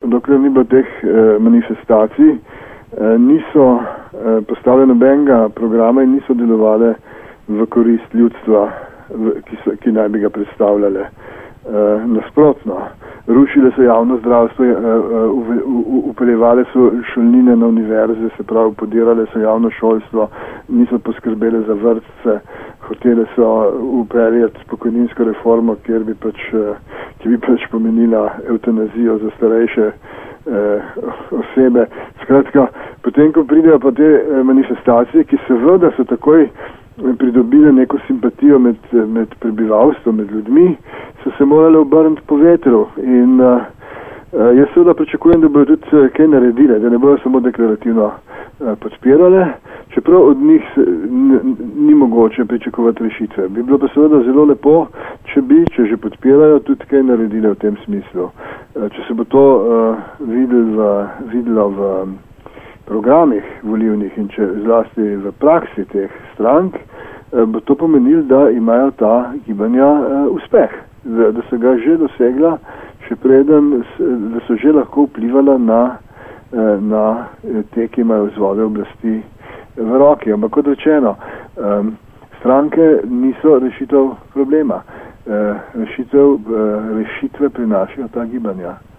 dokler ni bilo teh manifestacij, niso postavljali nobenega programa in niso delovali v korist ljudstva, ki naj bi ga predstavljale. Nasprotno, rušile so javno zdravstvo, upeljevale so šolnine na univerze, se pravi, podirale so javno šolstvo, niso poskrbele za vrtce, hotele so upeljati pokojninsko reformo, ki bi pač pomenila evtanazijo za starejše osebe. Skratka, potem, ko pridejo pa te manifestacije, ki seveda so takoj pridobile neko simpatijo med prebivalstvom, med ljudmi, so se morale obrniti po vetru in jaz seveda pričakujem, da bodo tudi kaj naredile, da ne bodo samo deklarativno podpirale, čeprav od njih ni mogoče pričakovati rešitve. Bi bilo pa seveda zelo lepo, če že podpirajo, tudi kaj naredile v tem smislu. Če se bo to videlo v programih volivnih in če zlasti v praksi teh strank, bo to pomenilo, da imajo ta gibanja uspeh, da so ga že dosegla, še preden, da so že lahko vplivala na te, ki imajo vzvode oblasti v roki. Ampak kot rečeno, stranke niso rešitev problema. Rešitve prinašajo ta gibanja.